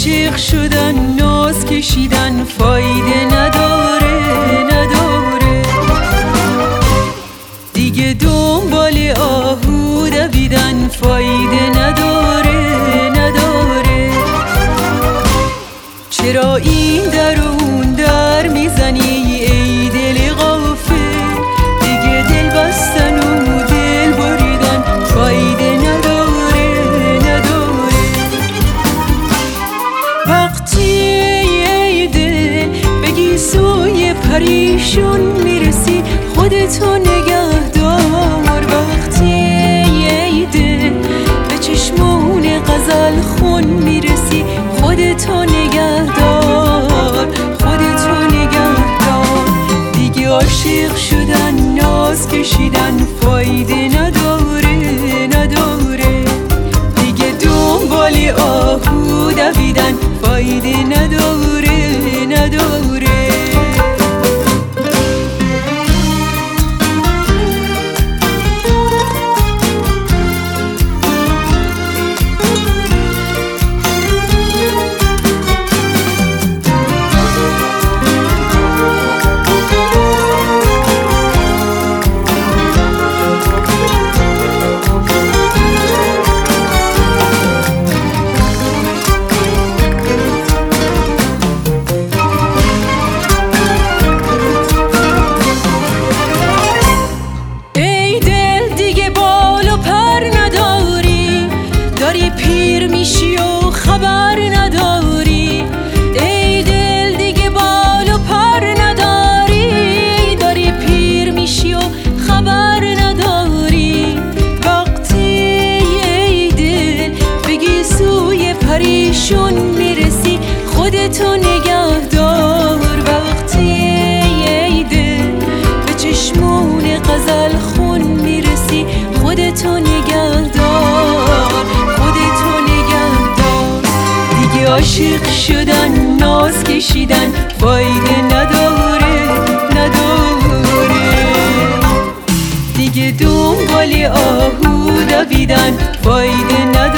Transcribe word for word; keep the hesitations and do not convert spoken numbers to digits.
عاشق شدن ناز کشیدن فایده نداره نداره دیگه دنبال آهو دویدن فایده نداره نداره چرا این در و اون در میزنی ای دل غافل دیگه دل بستن و دل بریدن فایده نداره نداره وقتی ای دل بگی سوی پریشون میرسی خودتو نگه دار وقتی ای دل به چشمون غزل خون میرسی خودتو نگه دار خودتو نگه دار دیگه عاشق شدن ناز کشیدن فایده نداره نداره دیگه دنبال آهو دویدن فایده نداره نداره پیر میشی و خبر نداری ای دل دیگه بال و پر نداری داری پیر میشی و خبر نداری وقتی ای دل بگی سوی پریشون میرسی خودتو نگه دار وقتی ای دل به چشمون غزل خون میرسی خودتو نگه دار عاشق شدن ناز کشیدن فایده نداره نداره دیگه دنبال آهو دویدن فایده نداره